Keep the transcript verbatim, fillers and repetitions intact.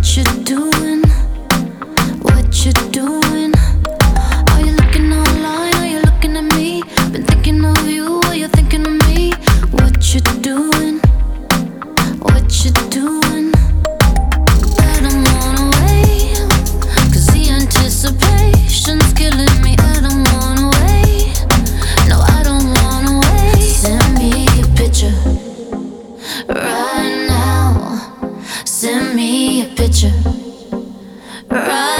What you doing? What you doing? Are you looking online? Are you looking at me? Been thinking of you, are you thinking of me? What you doing? What you doing? I don't wanna wait, 'cause the anticipation's killing me. I don't wanna wait, no, I don't wanna wait. Send me a picture right now. Send me a picture right